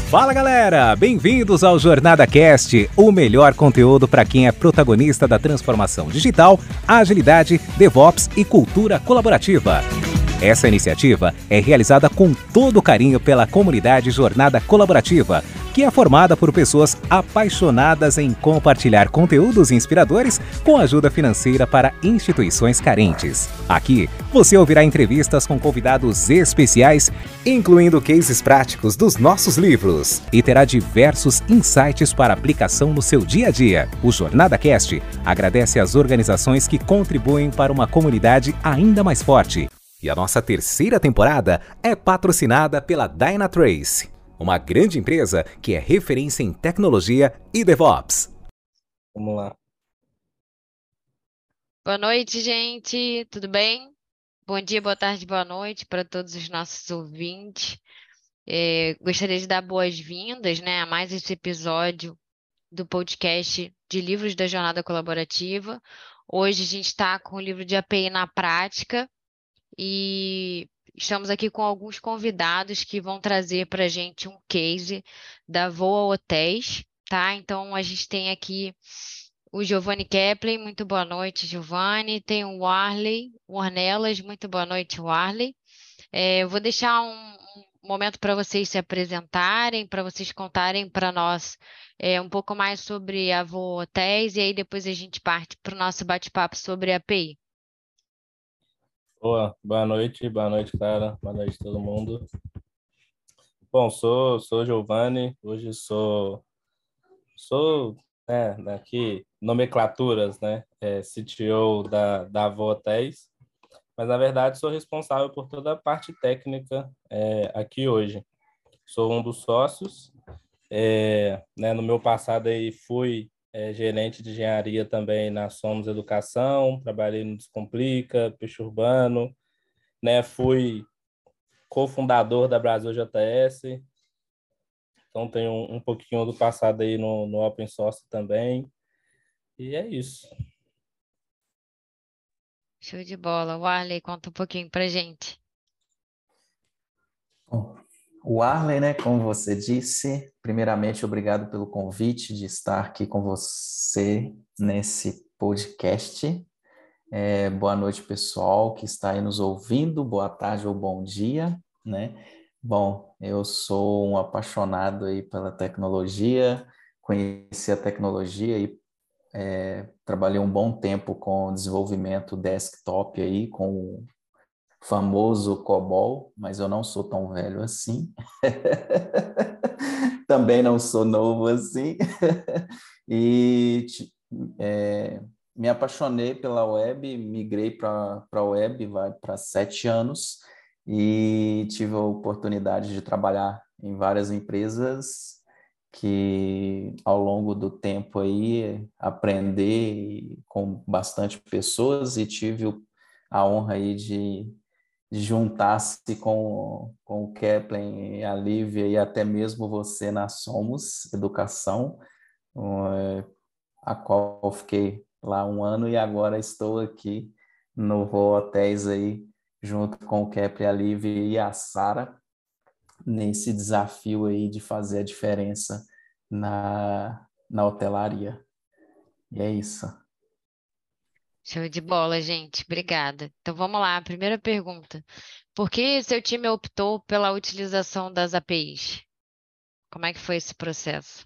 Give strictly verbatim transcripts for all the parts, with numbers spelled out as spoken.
Fala galera, bem-vindos ao Jornada Cast, o melhor conteúdo para quem é protagonista da transformação digital, agilidade, DevOps e cultura colaborativa. Essa iniciativa é realizada com todo o carinho pela comunidade Jornada Colaborativa, que é formada por pessoas apaixonadas em compartilhar conteúdos inspiradores com ajuda financeira para instituições carentes. Aqui, você ouvirá entrevistas com convidados especiais, incluindo cases práticos dos nossos livros, e terá diversos insights para aplicação no seu dia a dia. O Jornada Cast agradece às organizações que contribuem para uma comunidade ainda mais forte. E a nossa terceira temporada é patrocinada pela Dynatrace, uma grande empresa que é referência em tecnologia e DevOps. Vamos lá. Boa noite, gente. Tudo bem? Bom dia, boa tarde, boa noite para todos os nossos ouvintes. É, gostaria de dar boas-vindas, né, a mais esse episódio do podcast de livros da Jornada Colaborativa. Hoje a gente está com o livro de A P I na prática e estamos aqui com alguns convidados que vão trazer para a gente um case da Voa Hotéis, tá? Então, a gente tem aqui o Giovanni Kepler. Muito boa noite, Giovanni. Tem o Warley Ornelas. Muito boa noite, Warley. É, eu vou deixar um, um momento para vocês se apresentarem, para vocês contarem para nós é, um pouco mais sobre a Voa Hotéis, e aí depois a gente parte para o nosso bate-papo sobre a A P I. Boa, boa noite, boa noite, Clara, boa noite todo mundo. Bom, sou sou Giovanni, hoje sou sou né, daqui nomenclaturas, né, é, C T O da da Avô Hotéis, mas na verdade sou responsável por toda a parte técnica é, aqui hoje. Sou um dos sócios, é, né, no meu passado aí fui é, gerente de engenharia também na Somos Educação, trabalhei no Descomplica, Peixe Urbano, né? Fui cofundador da Brasil J S, então tenho um, um pouquinho do passado aí no, no Open Source também, e é isso. Show de bola. Warley, conta um pouquinho pra gente. Bom, o Arley, né, como você disse, primeiramente, obrigado pelo convite de estar aqui com você nesse podcast. É, boa noite, pessoal que está aí nos ouvindo, boa tarde ou bom dia, né? Bom, eu sou um apaixonado aí pela tecnologia, conheci a tecnologia e é, trabalhei um bom tempo com desenvolvimento desktop aí, com o famoso COBOL, mas eu não sou tão velho assim. Também não sou novo assim. E é, me apaixonei pela web, migrei para a web, vai para sete anos, e tive a oportunidade de trabalhar em várias empresas que, ao longo do tempo aí, aprender com bastante pessoas, e tive a honra aí de juntar-se com, com o Kepler, a Lívia e até mesmo você na Somos Educação, a qual eu fiquei lá um ano, e agora estou aqui no Voa Hotéis aí, junto com o Kepler, a Lívia e a Sara, nesse desafio aí de fazer a diferença na, na hotelaria. E é isso. Show de bola, gente. Obrigada. Então vamos lá. Primeira pergunta. Por que seu time optou pela utilização das A P Is? Como é que foi esse processo?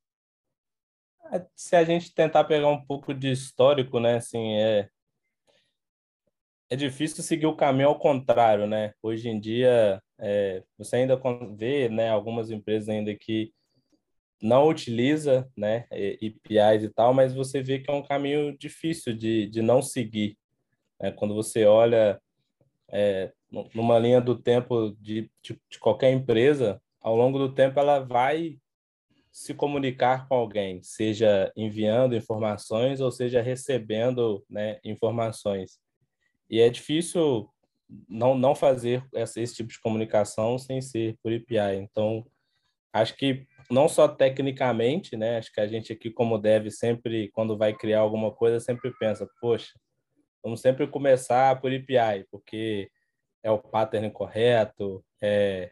Se a gente tentar pegar um pouco de histórico, né, assim, é, é difícil seguir o caminho ao contrário, né? Hoje em dia, é, você ainda vê, né, algumas empresas ainda que não utiliza, né, A P Is e tal, mas você vê que é um caminho difícil de, de não seguir, né? Quando você olha é, numa linha do tempo de, de, de qualquer empresa, ao longo do tempo ela vai se comunicar com alguém, seja enviando informações ou seja recebendo, né, informações. E é difícil não, não fazer essa, esse tipo de comunicação sem ser por A P I. Então, acho que não só tecnicamente, né? Acho que a gente aqui, como deve, sempre, quando vai criar alguma coisa, sempre pensa, poxa, vamos sempre começar por A P I, porque é o pattern correto, é,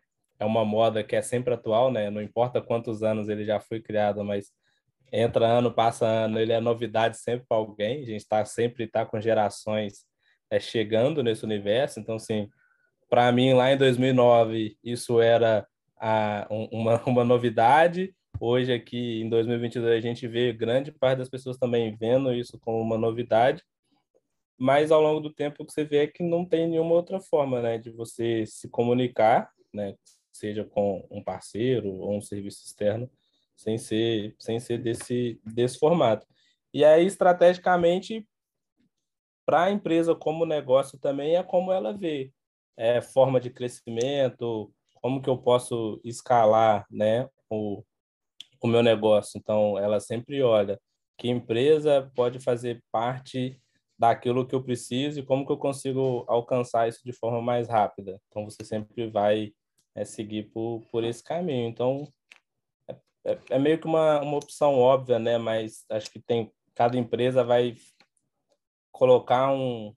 é uma moda que é sempre atual, né? Não importa quantos anos ele já foi criado, mas entra ano, passa ano, ele é novidade sempre para alguém. A gente está sempre tá com gerações é, chegando nesse universo. Então, assim, para mim, lá em dois mil e nove, isso era a, um, uma, uma novidade. Hoje, aqui em dois mil e vinte e dois, a gente vê grande parte das pessoas também vendo isso como uma novidade. Mas, ao longo do tempo, o que você vê é que não tem nenhuma outra forma, né, de você se comunicar, né, seja com um parceiro ou um serviço externo, sem ser, sem ser desse, desse formato. E aí, estrategicamente, para a empresa como negócio também é como ela vê é, forma de crescimento, como que eu posso escalar, né, o, o meu negócio. Então, ela sempre olha que empresa pode fazer parte daquilo que eu preciso e como que eu consigo alcançar isso de forma mais rápida. Então, você sempre vai é, seguir por, por esse caminho. Então, é, é meio que uma, uma opção óbvia, né? Mas acho que tem cada empresa vai colocar um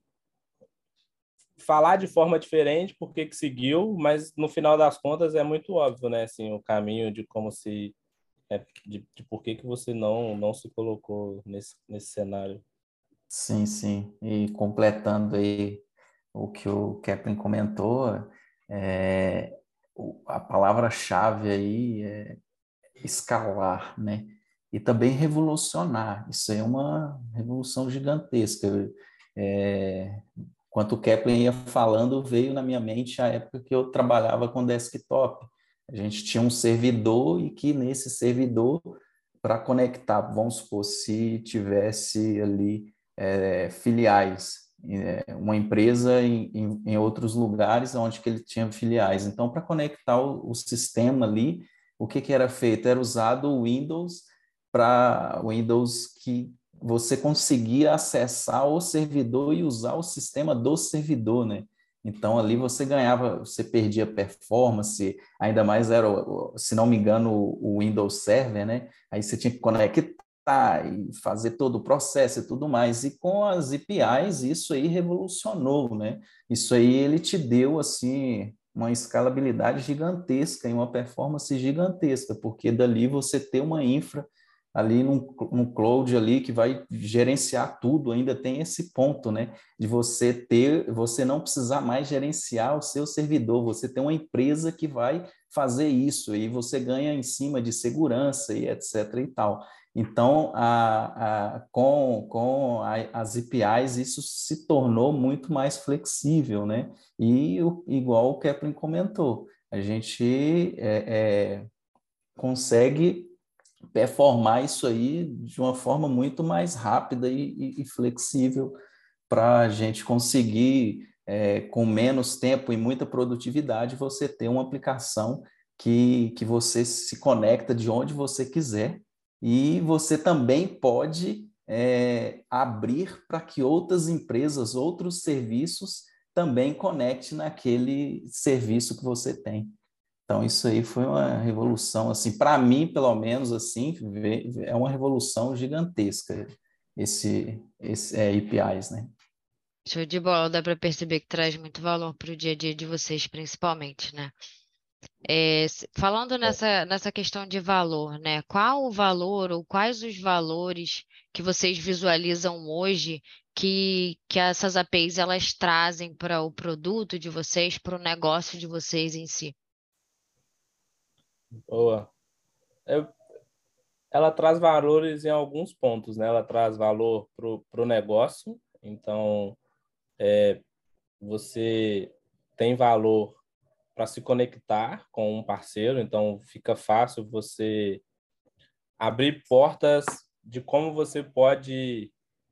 falar de forma diferente por que que seguiu, mas no final das contas é muito óbvio, né? Assim, o caminho de como se é, de, de por que que você não não se colocou nesse nesse cenário. Sim, sim. E completando aí o que o Kepler comentou, é, o- a palavra-chave aí é escalar, né? E também revolucionar. Isso é uma revolução gigantesca. É, enquanto o Kepler ia falando, veio na minha mente a época que eu trabalhava com desktop. A gente tinha um servidor e que nesse servidor, para conectar, vamos supor, se tivesse ali é, filiais, é, uma empresa em, em, em outros lugares onde que ele tinha filiais. Então, para conectar o, o sistema ali, o que, que era feito? Era usado o Windows para Windows que você conseguia acessar o servidor e usar o sistema do servidor, né? Então ali você ganhava, você perdia performance, ainda mais era, se não me engano, o Windows Server, né? Aí você tinha que conectar e fazer todo o processo e tudo mais. E com as A P Is isso aí revolucionou, né? Isso aí ele te deu assim uma escalabilidade gigantesca e uma performance gigantesca, porque dali você tem uma infra ali num, num cloud ali que vai gerenciar tudo, ainda tem esse ponto, né? De você ter, você não precisar mais gerenciar o seu servidor, você tem uma empresa que vai fazer isso e você ganha em cima de segurança e etc e tal. Então, a, a, com, com a, as A P Is, isso se tornou muito mais flexível, né? E o, igual o Kepler comentou, a gente é, é, consegue performar isso aí de uma forma muito mais rápida e, e, e flexível para a gente conseguir, é, com menos tempo e muita produtividade, você ter uma aplicação que, que você se conecta de onde você quiser e você também pode é, abrir para que outras empresas, outros serviços também conectem naquele serviço que você tem. Então, isso aí foi uma revolução, assim, para mim, pelo menos, assim, é uma revolução gigantesca, esse, esse é, A P Is, né? Show de bola, dá para perceber que traz muito valor para o dia a dia de vocês, principalmente, né? É, s- falando nessa, nessa questão de valor, né? Qual o valor ou quais os valores que vocês visualizam hoje que, que essas A P Is elas trazem para o produto de vocês, para o negócio de vocês em si? Boa. Eu, ela traz valores em alguns pontos, né? Ela traz valor para o negócio, então você tem valor para se conectar com um parceiro, então fica fácil você abrir portas de como você pode,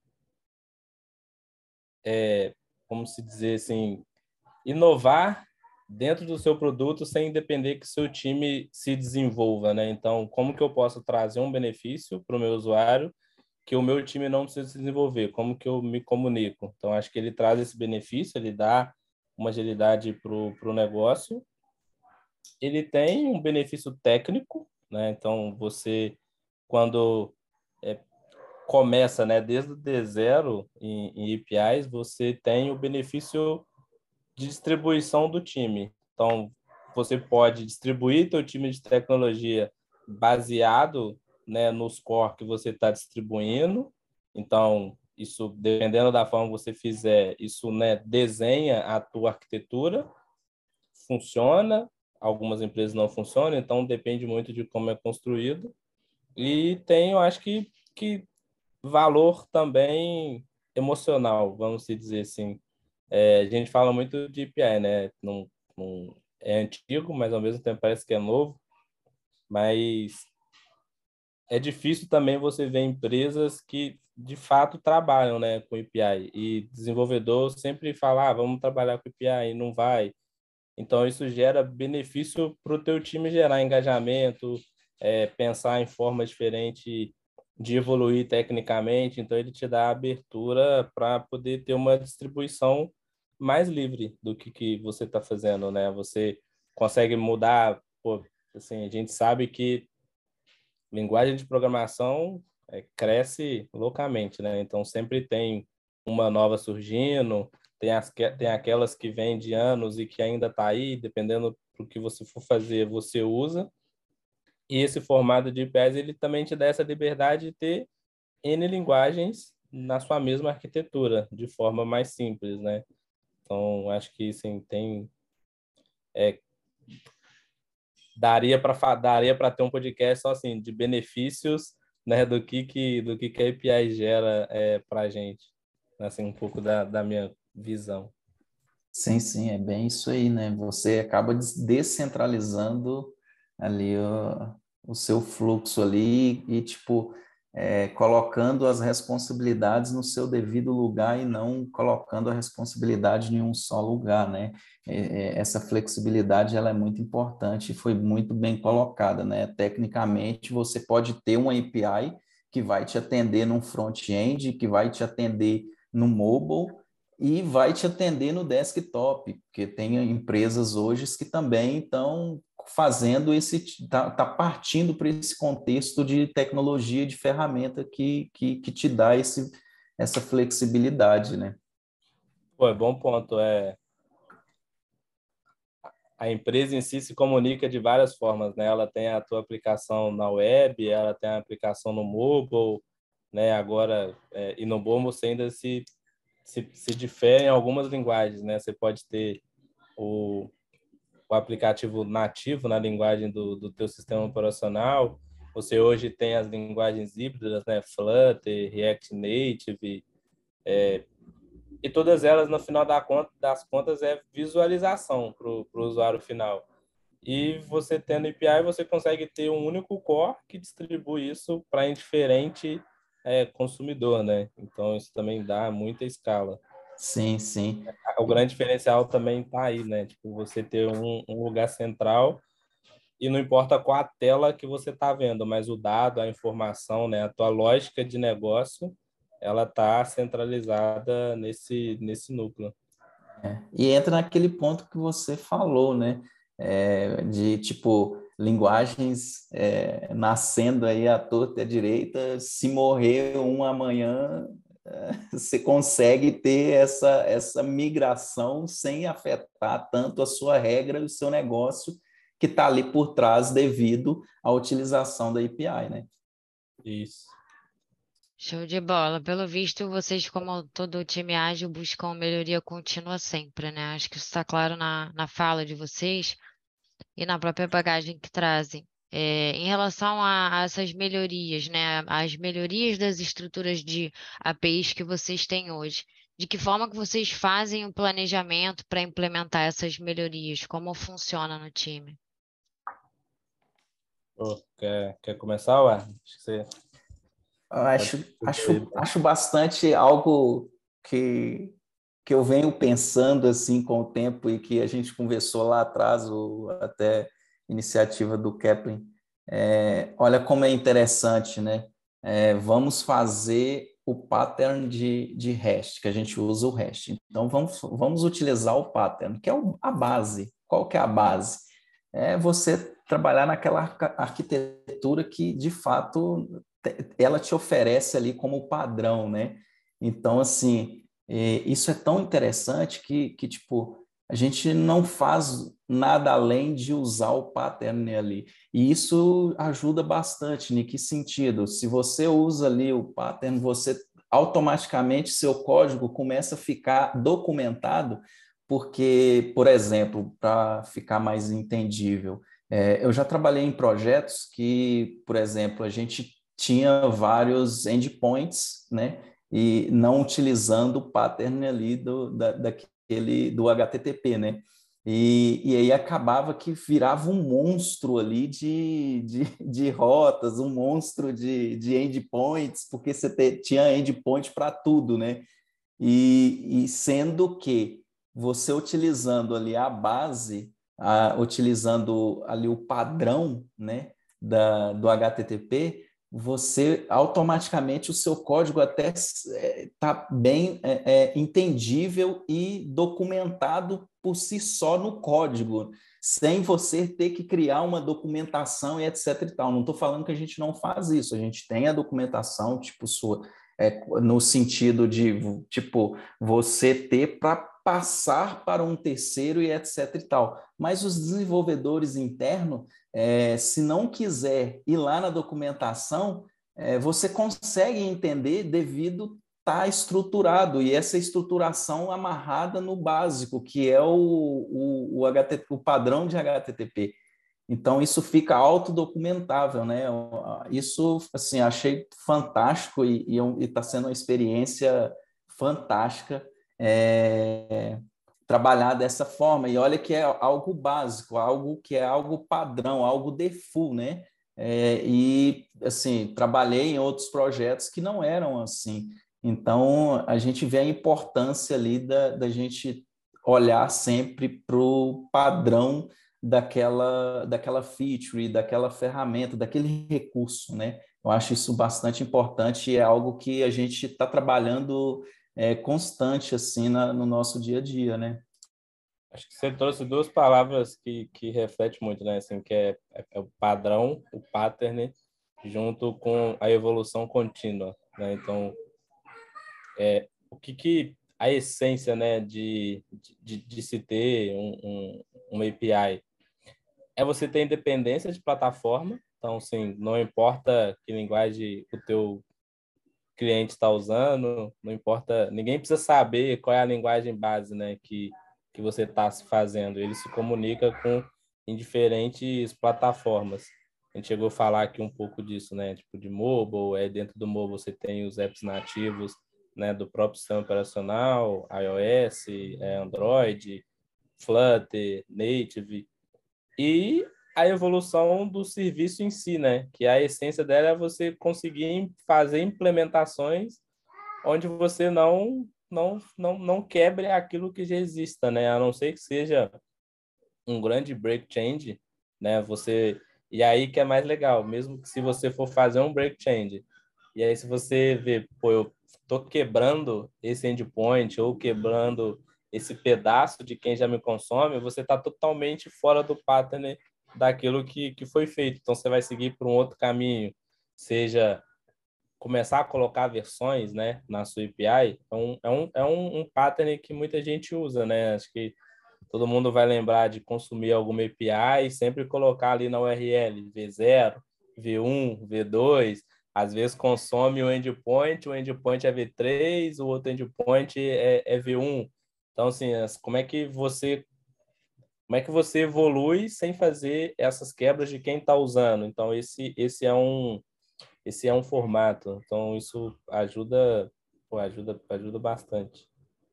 como se dizer assim, inovar dentro do seu produto sem depender que seu time se desenvolva, né? Então, como que eu posso trazer um benefício para o meu usuário que o meu time não precisa se desenvolver? Como que eu me comunico? Então, acho que ele traz esse benefício, ele dá uma agilidade para o negócio. Ele tem um benefício técnico, né? Então, você, quando é, começa, né, desde o D zero em, em A P Is, você tem o benefício de distribuição do time. Então, você pode distribuir teu time de tecnologia baseado, né, nos core que você está distribuindo. Então, isso, dependendo da forma que você fizer, isso, né, desenha a tua arquitetura, funciona, algumas empresas não funcionam, então depende muito de como é construído. E tem, eu acho que, que valor também emocional, vamos dizer assim. É, a gente fala muito de A P I, né? Não, não, é antigo, mas ao mesmo tempo parece que é novo. Mas é difícil também você ver empresas que de fato trabalham, né, com A P I. E desenvolvedor sempre fala, ah, vamos trabalhar com A P I, e não vai. Então, isso gera benefício para o teu time gerar engajamento, é, pensar em formas diferentes de evoluir tecnicamente. Então, ele te dá abertura para poder ter uma distribuição mais livre do que, que você está fazendo, né? Você consegue mudar, pô, assim, a gente sabe que linguagem de programação é, cresce loucamente, né? Então, sempre tem uma nova surgindo, tem, as, tem aquelas que vêm de anos e que ainda está aí, dependendo do que você for fazer, você usa. E esse formato de I P S, ele também te dá essa liberdade de ter N linguagens na sua mesma arquitetura, de forma mais simples, né? Então, acho que, assim, tem... É, daria para daria para ter um podcast só assim de benefícios, né, do que que do que que a A P I gera é, para a gente, assim, um pouco da, da minha visão. Sim, sim, é bem isso aí, né? Você acaba des- descentralizando ali o, o seu fluxo ali e, tipo, é, colocando as responsabilidades no seu devido lugar e não colocando a responsabilidade em um só lugar, né? É, é, essa flexibilidade, ela é muito importante e foi muito bem colocada, né? Tecnicamente, você pode ter uma A P I que vai te atender num front-end, que vai te atender no mobile, e vai te atender no desktop, porque tem empresas hoje que também estão fazendo esse, tá, tá partindo para esse contexto de tecnologia, de ferramenta que, que, que te dá esse, essa flexibilidade, né? Pô, é bom ponto. É, a empresa em si se comunica de várias formas, né? Ela tem a tua aplicação na web, ela tem a aplicação no mobile, né? Agora, é, e no mobile você ainda se, se, se difere em algumas linguagens, né? Você pode ter o o aplicativo nativo na linguagem do, do teu sistema operacional. Você hoje tem as linguagens híbridas, né? Flutter, React Native, é, e todas elas, no final da conta, das contas, é visualização para o usuário final. E você tendo A P I, você consegue ter um único core que distribui isso para indiferente é, consumidor, né? Então, isso também dá muita escala. Sim, sim. O grande diferencial também está aí, né? Tipo, você ter um, um lugar central e não importa qual a tela que você está vendo, mas o dado, a informação, né? A tua lógica de negócio, ela está centralizada nesse, nesse núcleo. É. E entra naquele ponto que você falou, né? É, de tipo linguagens é, nascendo aí à torta e à direita. Se morrer um amanhã, é, você consegue ter essa, essa migração sem afetar tanto a sua regra e o seu negócio que está ali por trás devido à utilização da A P I, né? Isso. Show de bola. Pelo visto, vocês, como todo time ágil, buscam melhoria contínua sempre, né? Acho que isso está claro na, na fala de vocês e na própria bagagem que trazem. É, em relação a, a essas melhorias, né? As melhorias das estruturas de A P Is que vocês têm hoje. De que forma que vocês fazem o planejamento para implementar essas melhorias? Como funciona no time? Pô, quer, quer começar, ué? Acho que você Eu pode acho, acho, dizer. acho bastante algo que, que eu venho pensando assim com o tempo e que a gente conversou lá atrás, o, até iniciativa do Kaplan. É, olha como é interessante, né? É, vamos fazer o pattern de, de REST, que a gente usa o REST. Então, vamos, vamos utilizar o pattern, que é o, a base. Qual que é a base? É você trabalhar naquela arquitetura que, de fato, ela te oferece ali como padrão, né? Então, assim, é, isso é tão interessante que, que tipo, a gente não faz nada além de usar o pattern ali. E isso ajuda bastante. Em que sentido? Se você usa ali o pattern, você automaticamente seu código começa a ficar documentado, porque, por exemplo, para ficar mais entendível, é, eu já trabalhei em projetos que, por exemplo, a gente tinha vários endpoints, né? E não utilizando o pattern ali do, da, daquele, do H T T P, né? E, e aí acabava que virava um monstro ali de, de, de rotas, um monstro de, de endpoints, porque você te, tinha endpoint para tudo, né? E, e sendo que você utilizando ali a base, a, utilizando ali o padrão, né, da, do H T T P, você automaticamente o seu código até está bem é, é, entendível e documentado por si só no código, sem você ter que criar uma documentação e etc e tal. Não estou falando que a gente não faz isso, a gente tem a documentação, tipo, sua, é, no sentido de, tipo, você ter para passar para um terceiro e etc e tal. Mas os desenvolvedores internos, é, se não quiser ir lá na documentação, é, você consegue entender devido está estruturado, e essa estruturação amarrada no básico, que é o, o, o, H T T P, o padrão de H T T P. Então, isso fica autodocumentável, né? Isso, assim, achei fantástico e está sendo uma experiência fantástica é, trabalhar dessa forma. E olha que é algo básico, algo que é algo padrão, algo default, né? É, e, assim, trabalhei em outros projetos que não eram assim. Então, a gente vê a importância ali da, da gente olhar sempre para o padrão daquela, daquela feature, daquela ferramenta, daquele recurso, né? Eu acho isso bastante importante e é algo que a gente está trabalhando é, constante, assim, na, no nosso dia a dia, né? Acho que você trouxe duas palavras que, que refletem muito, né? Assim, que é, é o padrão, o pattern, junto com a evolução contínua, né? Então, é, o que que a essência, né, de, de, de se ter um, um, um A P I é você ter independência de plataforma. Então, assim, não importa que linguagem o teu cliente está usando, não importa, ninguém precisa saber qual é a linguagem base, né, que, que você está se fazendo. Ele se comunica com em diferentes plataformas. A gente chegou a falar aqui um pouco disso, né, tipo de mobile, é dentro do mobile você tem os apps nativos, né, do próprio sistema operacional, iOS, é, Android, Flutter, Native, e a evolução do serviço em si, né? Que a essência dela é você conseguir fazer implementações onde você não não não não quebre aquilo que já exista, né? A não ser que seja um grande break change, né? Você e aí que é mais legal, mesmo que se você for fazer um break change, e aí se você vê, pô, eu tô quebrando esse endpoint ou quebrando esse pedaço de quem já me consome, você está totalmente fora do pattern daquilo que, que foi feito. Então, você vai seguir por um outro caminho, seja começar a colocar versões, né, na sua A P I. É um, é um, é um, um pattern que muita gente usa, né? Acho que todo mundo vai lembrar de consumir alguma A P I e sempre colocar ali na U R L V zero, V um, V dois. Às vezes consome o endpoint, o endpoint é V três, o outro endpoint é, é V um. Então, assim, como é que você como é que você evolui sem fazer essas quebras de quem está usando? Então, esse, esse, é um, esse é um formato. Então, isso ajuda, pô, ajuda, ajuda bastante.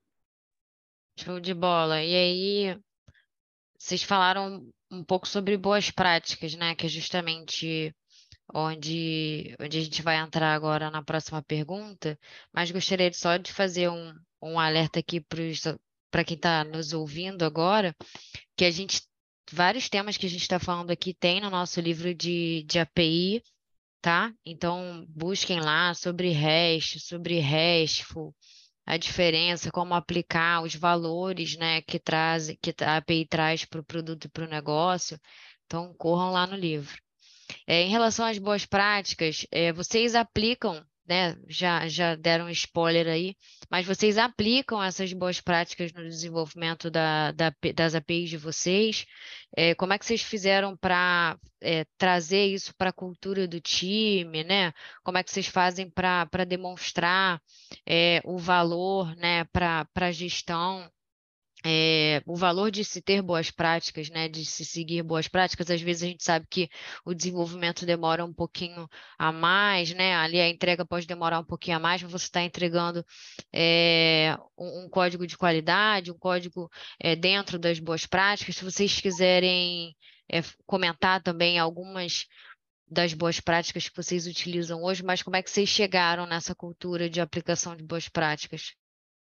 Show de bola. E aí, vocês falaram um pouco sobre boas práticas, né? Que é justamente onde, onde a gente vai entrar agora na próxima pergunta. Mas gostaria de só de fazer um, um alerta aqui para quem está nos ouvindo agora, que a gente, vários temas que a gente está falando aqui tem no nosso livro de, de A P I, tá? Então, busquem lá sobre REST, sobre RESTful, a diferença, como aplicar os valores, né, que traz, que a A P I traz para o produto e para o negócio. Então, corram lá no livro. É, em relação às boas práticas, é, vocês aplicam né? Já, já deram um spoiler aí, mas vocês aplicam essas boas práticas no desenvolvimento da, da- das A P Is de vocês? É, como é que vocês fizeram para trazer isso para a cultura do time, né? Como é que vocês fazem para para demonstrar é, o valor, né, para para a gestão? É, o valor de se ter boas práticas, né, de se seguir boas práticas, às vezes a gente sabe que o desenvolvimento demora um pouquinho a mais, né, ali a entrega pode demorar um pouquinho a mais, mas você está entregando é, um, um código de qualidade, um código é, dentro das boas práticas. Se vocês quiserem é, comentar também algumas das boas práticas que vocês utilizam hoje, mas como é que vocês chegaram nessa cultura de aplicação de boas práticas?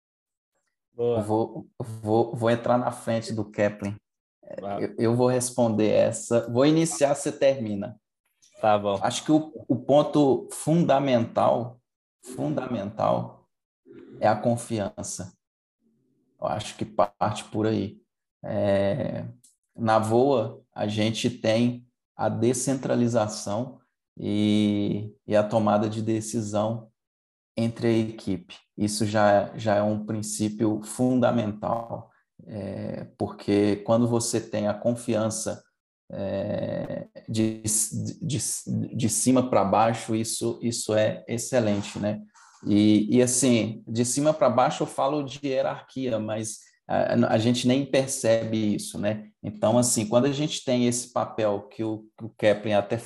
Eu Boa. vou, vou, vou entrar na frente do Kaplan. Ah, Eu, eu vou responder essa. Vou iniciar, você termina. tá bom. Acho que o, o ponto fundamental, fundamental, é a confiança. Eu acho que parte por aí. É, na Voa, a gente tem a descentralização e, e a tomada de decisão entre a equipe. Isso já, já é um princípio fundamental, é, porque quando você tem a confiança é, de, de, de cima para baixo, isso, isso é excelente, né? E, e assim, de cima para baixo eu falo de hierarquia, mas a, a gente nem percebe isso, né? Então, assim, quando a gente tem esse papel que o, que o Kaplan até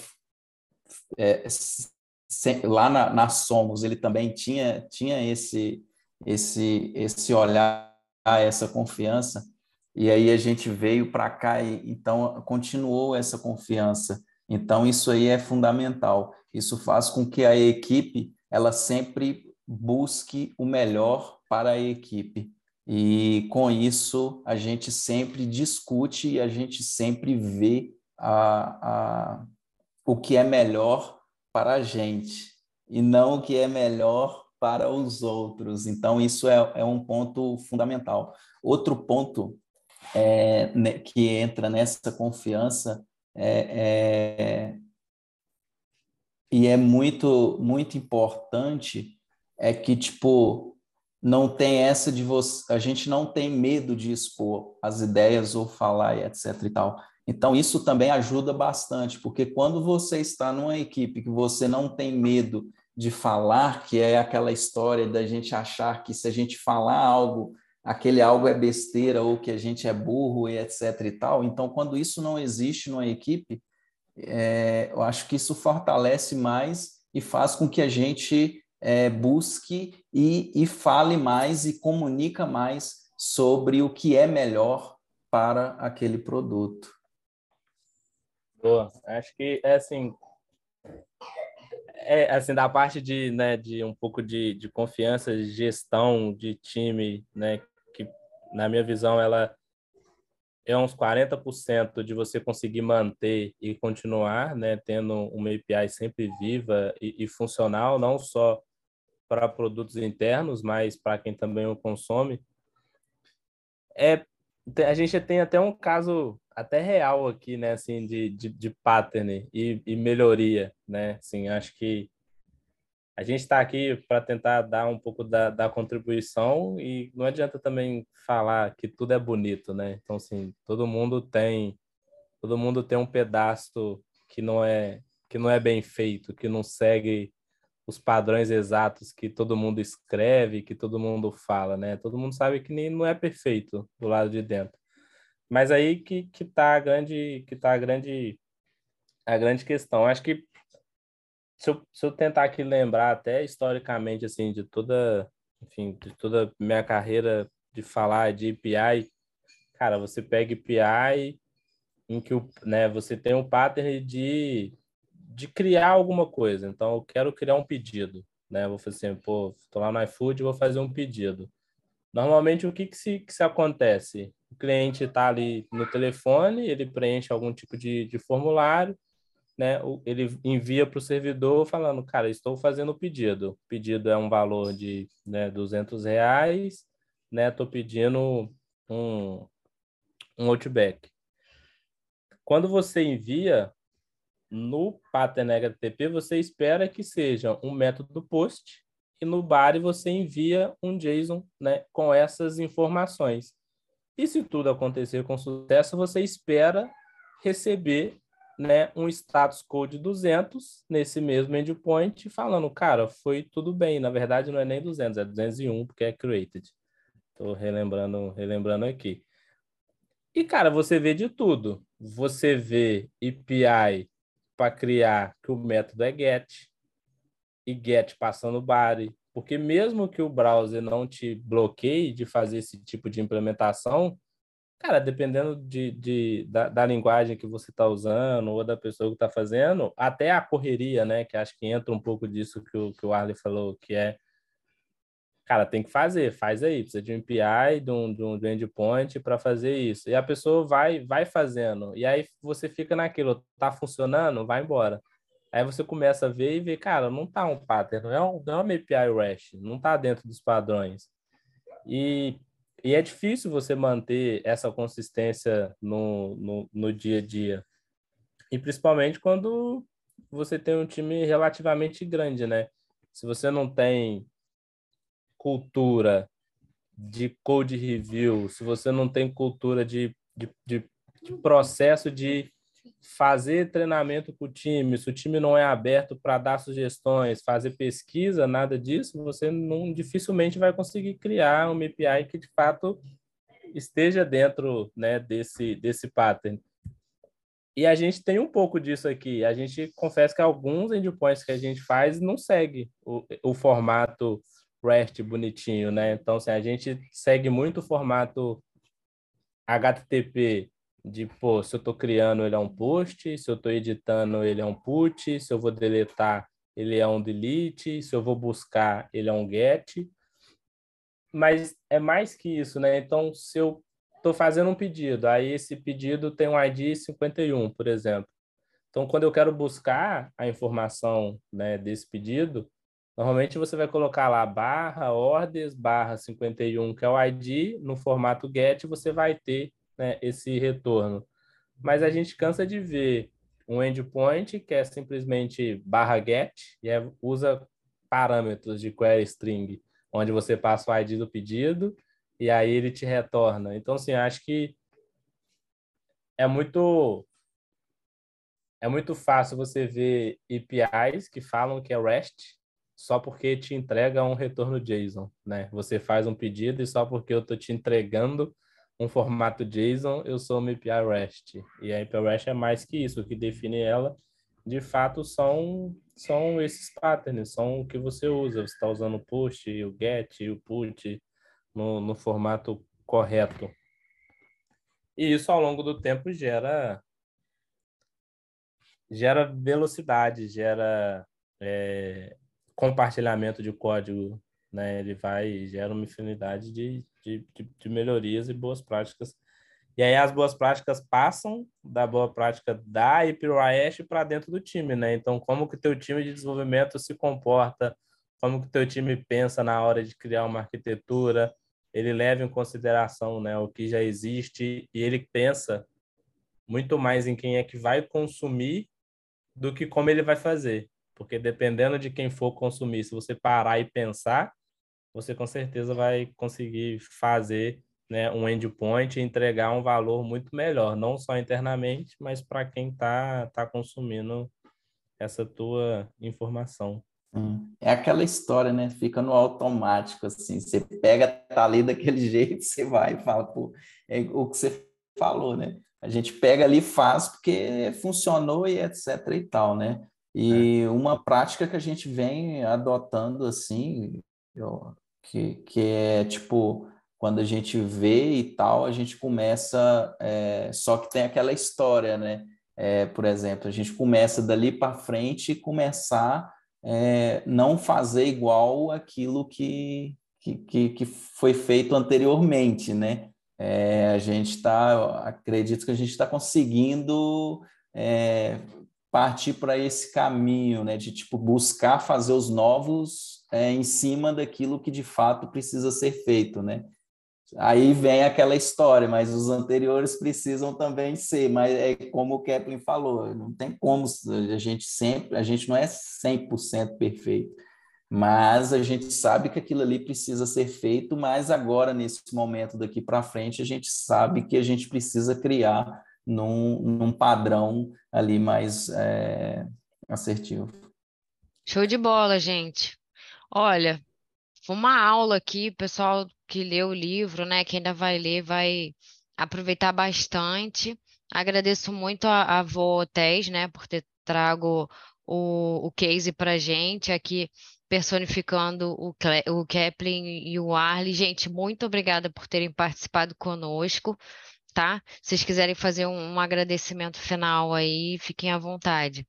é, lá na, na Somos ele também tinha, tinha esse, esse, esse olhar, essa confiança, e aí a gente veio para cá e então continuou essa confiança. Então isso aí é fundamental. Isso faz com que a equipe ela sempre busque o melhor para a equipe. E com isso a gente sempre discute e a gente sempre vê a, a, o que é melhor para a gente e não o que é melhor para os outros. Então, isso é, é um ponto fundamental. Outro ponto é, né, que entra nessa confiança é, é, e é muito, muito importante é que, tipo, não tem essa de você, a gente não tem medo de expor as ideias ou falar e etc e tal. Então, isso também ajuda bastante, porque quando você está numa equipe que você não tem medo de falar, que é aquela história da gente achar que se a gente falar algo, aquele algo é besteira ou que a gente é burro e etc e tal. Então, quando isso não existe numa equipe, é, eu acho que isso fortalece mais e faz com que a gente é, busque e, e fale mais e comunica mais sobre o que é melhor para aquele produto. Boa. Acho que é assim, é assim da parte de, né, de um pouco de, de confiança, de gestão de time, né, que na minha visão ela é uns quarenta por cento de você conseguir manter e continuar, né, tendo uma A P I sempre viva e, e funcional, não só para produtos internos, mas para quem também o consome. É, a gente tem até um caso até real aqui, né, assim, de, de, de pattern e, e melhoria, né, assim, acho que a gente está aqui para tentar dar um pouco da, da contribuição e não adianta também falar que tudo é bonito, né, então, assim, todo mundo tem todo mundo tem um pedaço que não é que não é bem feito, que não segue os padrões exatos que todo mundo escreve, que todo mundo fala, né? Todo mundo sabe que nem não é perfeito do lado de dentro. Mas aí que que tá a grande que tá a grande a grande questão. Acho que se eu, se eu tentar aqui lembrar até historicamente assim de toda, enfim, de toda minha carreira de falar de A P I, cara, você pega A P I em que o, né, você tem um pattern de, de criar alguma coisa. Então, eu quero criar um pedido, né? Eu vou fazer assim, pô, estou lá no iFood e vou fazer um pedido. Normalmente, o que que se, que se acontece? O cliente está ali no telefone, ele preenche algum tipo de, de formulário, né? O- Ele envia para o servidor falando, cara, estou fazendo o pedido. O pedido é um valor de, né, duzentos reais, né? Estou pedindo um, um Outback. Quando você envia no pattern H T T P você espera que seja um método post e no body você envia um JSON, né, com essas informações. E se tudo acontecer com sucesso, você espera receber, né, um status code duzentos nesse mesmo endpoint, falando, cara, foi tudo bem. Na verdade, não é nem duzentos, é duzentos e um, porque é created. Estou relembrando, relembrando aqui. E, cara, você vê de tudo. Você vê A P I para criar que o método é get, e get passando body. Porque mesmo que o browser não te bloqueie de fazer esse tipo de implementação, cara, dependendo de, de, da, da linguagem que você está usando ou da pessoa que está fazendo, até a correria, né? Que acho que entra um pouco disso que o, que o Arley falou, que é, cara, tem que fazer, faz aí, precisa de um A P I, de um, de um, de um endpoint para fazer isso. E a pessoa vai, vai fazendo. E aí você fica naquilo, tá funcionando, vai embora. Aí você começa a ver e ver, cara, não tá um pattern, não é, um, não é uma A P I REST, não tá dentro dos padrões. E, e é difícil você manter essa consistência no, no, no dia a dia. E principalmente quando você tem um time relativamente grande, né? Se você não tem cultura de code review, se você não tem cultura de, de, de, de processo de fazer treinamento com o time, se o time não é aberto para dar sugestões, fazer pesquisa, nada disso, você não, dificilmente vai conseguir criar uma A P I que, de fato, esteja dentro, né, desse, desse pattern. E a gente tem um pouco disso aqui. A gente confessa que alguns endpoints que a gente faz não segue o, o formato REST bonitinho, né? Então, assim, a gente segue muito o formato H T T P de, pô, se eu estou criando, ele é um post, se eu estou editando, ele é um put, se eu vou deletar, ele é um delete, se eu vou buscar, ele é um get. Mas é mais que isso, né? Então, se eu estou fazendo um pedido, aí esse pedido tem um I D cinquenta e um, por exemplo. Então, quando eu quero buscar a informação, né, desse pedido, normalmente você vai colocar lá barra orders, barra cinquenta e um, que é o I D, no formato get, você vai ter, né, esse retorno. Mas a gente cansa de ver um endpoint que é simplesmente barra get, e é, usa parâmetros de query string, onde você passa o I D do pedido, e aí ele te retorna. Então, assim, acho que é muito... É muito fácil você ver A P Is que falam que é REST só porque te entrega um retorno JSON, né? Você faz um pedido e só porque eu estou te entregando um formato JSON, eu sou uma A P I REST. E a A P I REST é mais que isso. O que define ela, de fato, são, são esses patterns, são o que você usa. Você está usando o push, o get, o put no, no formato correto. E isso, ao longo do tempo, gera... gera velocidade, gera é, compartilhamento de código, né? Ele vai gera uma infinidade de, de, de melhorias e boas práticas. E aí as boas práticas passam da boa prática da A P I REST para dentro do time, né? Então, como que teu time de desenvolvimento se comporta, como que teu time pensa na hora de criar uma arquitetura, ele leva em consideração, né, o que já existe e ele pensa muito mais em quem é que vai consumir do que como ele vai fazer. Porque dependendo de quem for consumir, se você parar e pensar, você com certeza vai conseguir fazer, né, um endpoint e entregar um valor muito melhor, não só internamente, mas para quem está tá consumindo essa tua informação. É aquela história, né? Fica no automático, assim. Você pega, tá ali daquele jeito, você vai e fala, pô, é o que você falou, né? A gente pega ali e faz porque funcionou e etc e tal, né? E é. Uma prática que a gente vem adotando, assim, eu, que, que é, tipo, quando a gente vê e tal, a gente começa... É, só que tem aquela história, né? É, por exemplo, a gente começa dali para frente e começar... É, não fazer igual aquilo que, que, que foi feito anteriormente, né? É, a gente está, acredito que a gente está conseguindo é, partir para esse caminho, né? De tipo buscar fazer os novos é, em cima daquilo que de fato precisa ser feito, né? Aí vem aquela história, mas os anteriores precisam também ser, mas é como o Kepler falou, não tem como, a gente sempre, a gente não é cem por cento perfeito, mas a gente sabe que aquilo ali precisa ser feito, mas agora, nesse momento daqui para frente, a gente sabe que a gente precisa criar num, num padrão ali mais é, assertivo. Show de bola, gente. Olha, foi uma aula aqui, o pessoal que leu o livro, né, que ainda vai ler, vai aproveitar bastante. Agradeço muito a, a Vô Tez, né, por ter trago o, o case para gente aqui, personificando o, Cle- o Keplin e o Arley. Gente, muito obrigada por terem participado conosco, tá? Se vocês quiserem fazer um, um agradecimento final aí, fiquem à vontade.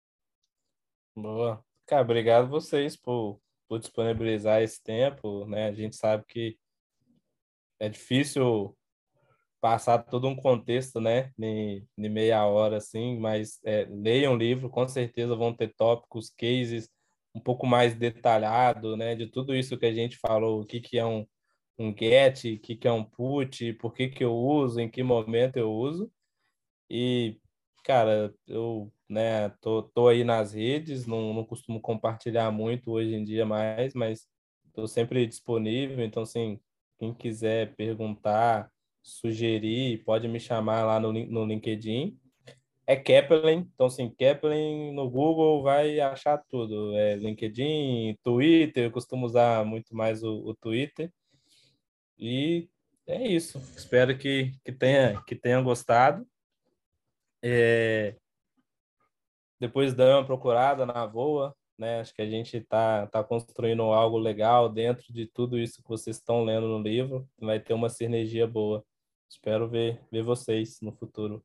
Boa. Cara, obrigado vocês por, por disponibilizar esse tempo, né? A gente sabe que é difícil passar todo um contexto, né, em, em meia hora, assim, mas é, leiam o livro, com certeza vão ter tópicos, cases um pouco mais detalhado, né, de tudo isso que a gente falou, o que que é um, um get, o que que é um put, por que que eu uso, em que momento eu uso, e, cara, eu, né, tô, tô aí nas redes, não, não costumo compartilhar muito hoje em dia mais, mas tô sempre disponível, então, assim, quem quiser perguntar, sugerir, pode me chamar lá no, Lin- no LinkedIn. É Kaplan, então, assim, Kaplan no Google vai achar tudo. É LinkedIn, Twitter, eu costumo usar muito mais o, o Twitter. E é isso. Espero que, que tenha, que tenham gostado. É, depois dá uma procurada na Voa, né? Acho que a gente está tá construindo algo legal dentro de tudo isso que vocês estão lendo no livro. Vai ter uma sinergia boa. Espero ver, ver vocês no futuro.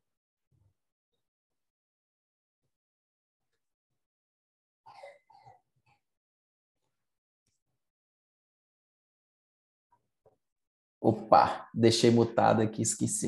Opa, deixei mutado aqui, esqueci.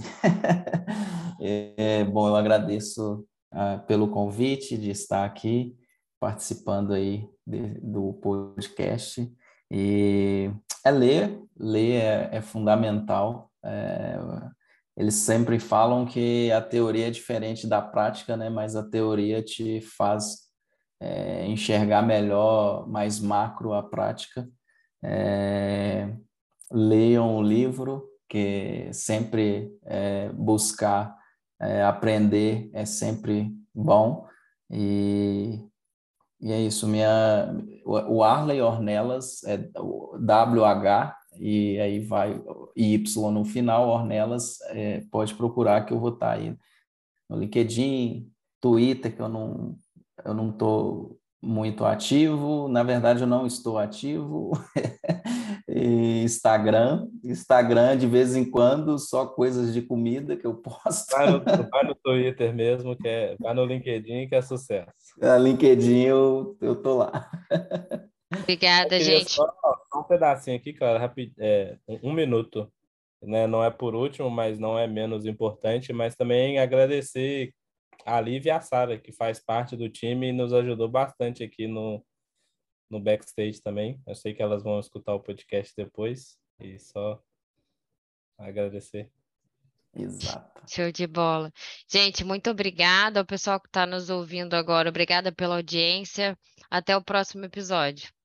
É, bom, eu agradeço ah, pelo convite de estar aqui participando aí de- do podcast. E é ler, ler é, é fundamental. É, eles sempre falam que a teoria é diferente da prática, né? Mas a teoria te faz é, enxergar melhor, mais macro a prática. É, leiam o livro, que sempre é, buscar é, aprender é sempre bom. E, e é isso, minha, o o Arley Ornelas é o W H e aí vai Y no final, Ornelas, é, pode procurar que eu vou estar aí no LinkedIn, Twitter, que eu não eu não estou muito ativo, na verdade eu não estou ativo, e Instagram, Instagram de vez em quando, só coisas de comida que eu posto. Vai no, vai no Twitter mesmo, que é, vai no LinkedIn, que é sucesso. A LinkedIn eu, eu tô lá. Eu Obrigada, queria gente. só, só um pedacinho aqui, cara, rapid, é, um, um minuto, né? Não é por último, mas não é menos importante, mas também agradecer a Lívia e a Sara, que faz parte do time e nos ajudou bastante aqui no, no backstage também. Eu sei que elas vão escutar o podcast depois e só agradecer. Exato. Show de bola. Gente, muito obrigada ao pessoal que está nos ouvindo agora. Obrigada pela audiência. Até o próximo episódio.